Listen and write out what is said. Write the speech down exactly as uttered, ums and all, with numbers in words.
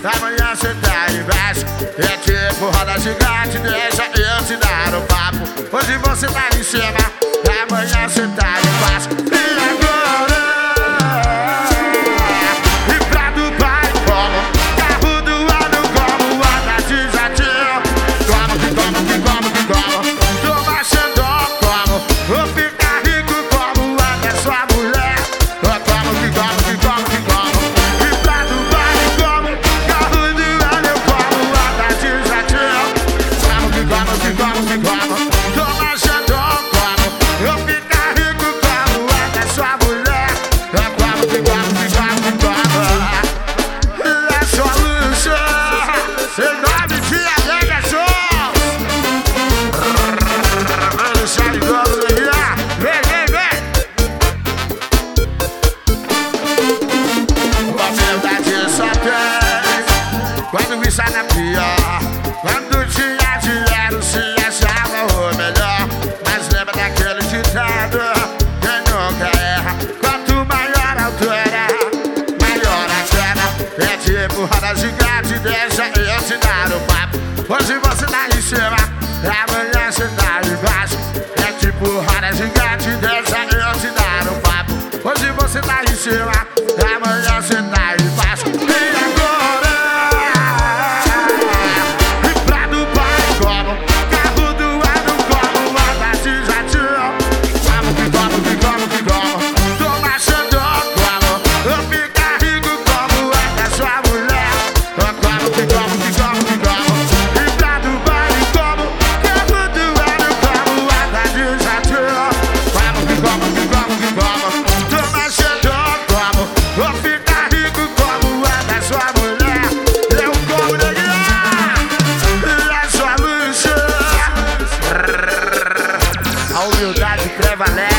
amanhã cê tá embaixo. É tipo roda gigante, deixa eu te dar o papo. Hoje você tá em cima, amanhã cê tá embaixo. E agora? E pra Dubai como? Carro do ano como? Anda de jatinho. Como que como que como que como? Toma Xandão como? Vou ficar rico como? Anda sua mulher. Como que como que como que como? E pra Dubai como? Carro do ano como? Anda de jatinho. Como que como que como que como? Toma Xandão como? Vou ficar rico como? Anda sua mulher. Como que como que como que como? E é só luxo. Sem nome de Alega Show. Mano, sai do lugar. Vem, vem, vem. A verdade só tem quando me sai na pior. Quando tinha dinheiro se achava o melhor. Mas lembra daquele ditado: quem nunca erra, quanto maior a altura, maior a queda. É tipo roda gigante, deixa eu te dar o papo. Hoje você tá em cima, amanhã você tá embaixo. É tipo roda gigante, deixa eu te dar o papo. Hoje você tá em cima, amanhã você tá embaixo. E agora? E pra Dubai como? Carro do ano como? Anda de jatinho. Como que como que como que como? Toma Xandão como? Eu ficar rico como? Anda sua mulher. Como que como que como que como? E pra Dubai como? Carro do ano como? Anda de jatinho. Como que como que como que como? Toma Xandão como? Vou ficar rico como? Anda sua mulher. Eu como neguinha. E é só luxo. A humildade prevalece.